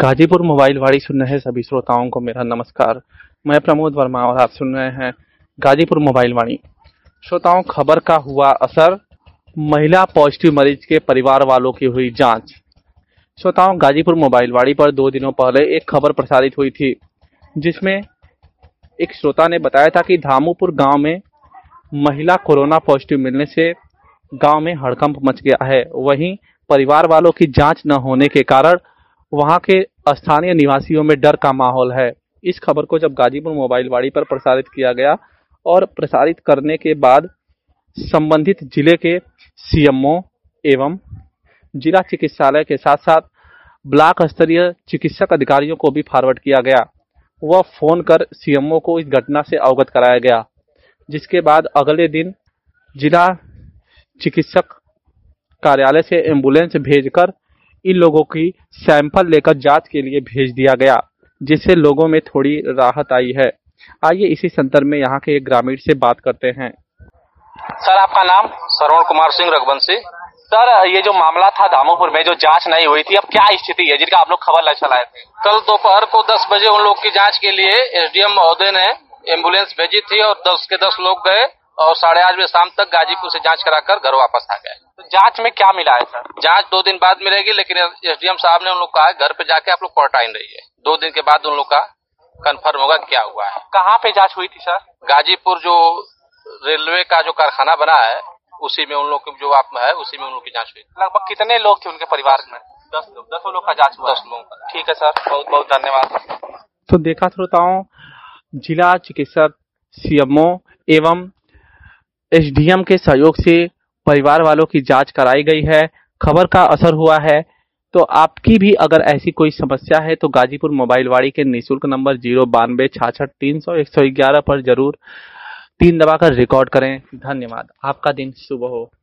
Ghazipur mobile वाड़ी सुन रहे सभी श्रोताओं को मेरा नमस्कार। मैं प्रमोद वर्मा और आप सुन रहे हैं गाजीपुर मोबाइल वाणी। श्रोताओं, खबर का हुआ असर, महिला पॉजिटिव मरीज के परिवार वालों की हुई जांच। श्रोताओं, गाजीपुर मोबाइल वाड़ी पर 2 दिनों पहले एक खबर प्रसारित हुई थी, जिसमें एक श्रोता ने बताया था कि धामूपुर गांव में महिला कोरोना पॉजिटिव मिलने से गांव में हड़कंप मच गया है। वहीं परिवार वालों की जांच न होने के कारण वहां के स्थानीय निवासियों में डर का माहौल है। इस खबर को जब गाजीपुर मोबाइल वाड़ी पर प्रसारित किया गया और प्रसारित करने के बाद संबंधित जिले के सीएमओ एवं जिला चिकित्सालय के साथ साथ ब्लॉक स्तरीय चिकित्सक अधिकारियों को भी फॉरवर्ड किया गया। वह फोन कर सीएमओ को इस घटना से अवगत कराया गया, जिसके बाद अगले दिन जिला चिकित्सक कार्यालय से एम्बुलेंस भेजकर इन लोगों की सैंपल लेकर जांच के लिए भेज दिया गया, जिससे लोगों में थोड़ी राहत आई है। आइए इसी संदर्भ में यहाँ के एक ग्रामीण से बात करते हैं। सर, आपका नाम? श्रवण कुमार सिंह रघुवंशी। सर, ये जो मामला था धामूपुर में जो जांच नहीं हुई थी, अब क्या स्थिति है जिनका आप लोग खबर चलाए थे? कल दोपहर को 10 बजे उन लोग की जांच के लिए एसडीएम महोदय ने एम्बुलेंस भेजी थी और 10 के 10 लोग गए और 8:30 बजे शाम तक गाजीपुर से जांच कराकर घर वापस आ गए। तो जांच में क्या मिला है सर? जांच 2 दिन बाद मिलेगी, लेकिन एसडीएम साहब ने उन लोग कहा घर पे जाके आप लोग क्वारंटाइन रहिए। 2 दिन के बाद उन लोग का कंफर्म होगा क्या हुआ है। कहाँ पे जांच हुई थी सर? गाजीपुर जो रेलवे का जो कारखाना बना है उसी में उन लोग जो आप है उसी में उन लोग की जांच हुई। लगभग कितने लोग थे उनके परिवार में? 10 लोग। 10 लोग का जांच हुआ? 10 लोगों का। ठीक है सर, बहुत बहुत धन्यवाद। तो देखा श्रोताओं, जिला चिकित्सक, सीएमओ एवं एसडीएम के सहयोग से परिवार वालों की जांच कराई गई है। खबर का असर हुआ है। तो आपकी भी अगर ऐसी कोई समस्या है तो गाजीपुर मोबाइल वाड़ी के निःशुल्क नंबर 092 66 300 111 पर जरूर 3 दबाकर रिकॉर्ड करें। धन्यवाद। आपका दिन शुभ हो।